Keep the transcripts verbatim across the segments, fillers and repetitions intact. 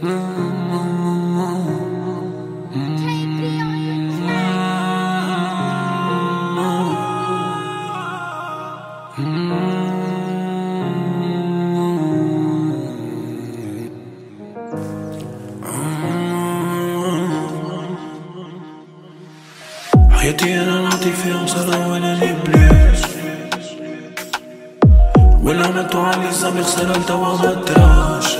حياتي انا نعطي فيها صلاة وانا لبلاش، ولا عملتو علي زعما خسارة لتوا مدراش.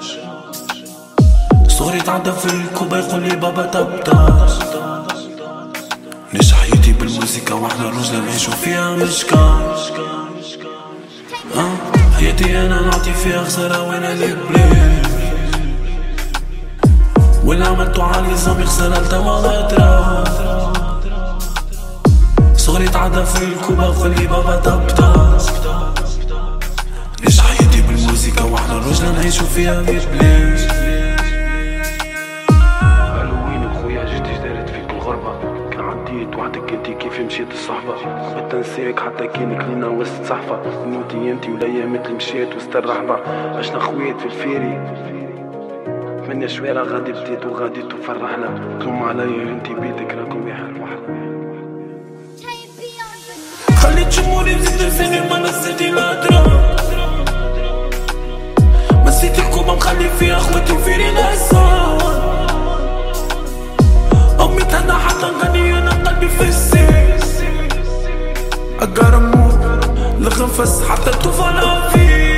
صغري تعدى في الكوبا يقولي بابا طبطاش. نعيش حياتي بالموسيقى واحنا رجلة نعيشو فيها مشكاش. أه حياتي انا نعطي فيها خسارة وانا لبلاش، ولا عملتو علي زعما خسارة لتوا مدراش. صغري تعدى في الكوبا وخلي بابا طبطاش. نعيش حياتي بالموسيقى واحنا رجلة نعيشو فيها ببلاش. هالوين خويا جيت اشتريت فيك الغربة، كان عديت وحدك انتي كيف مشيت الصحبة. بغيت ننساك حتى كانك لينا وسط صحفة، موتي انتي والايامات اللي مشيت وسط الرحبة. عشنا خويات في الفيري من شوارع غادي بديت وغادي تفرحنا. تلوم عليا انتي بيتك راكم يحر وحدة. خليت شموني بزيد لساني ما نسيتي الهدرة، مسيت الكوبا مخلي فيها خواتي وفيري نهزان. أمي تهنى حتى نغني أنا قلبي في السيس. أقرمو الغنفس حتى الطفولة فيه.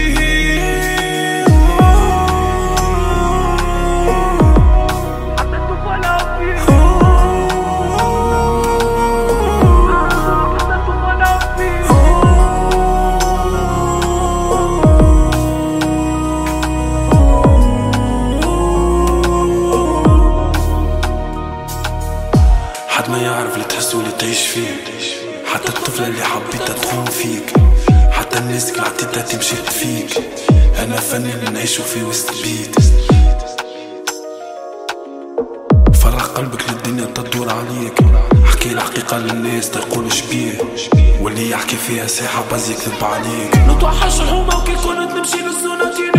حد ما يعرف اللي تحس واللي تعيش فيه، حتى الطفلة اللي حبيتها تخون فيك، حتى الناس اللي عطيتها تمشي فيك. أنا فني اللي نعيشو فيه وسط البيت. فرح قلبك للدنيا تدور عليك، احكي الحقيقة للناس تقولوا شبيه، واللي يحكي فيها ساحة باز يكذب عليك. نتوحش الحومة وكي كنت نمشي للزونة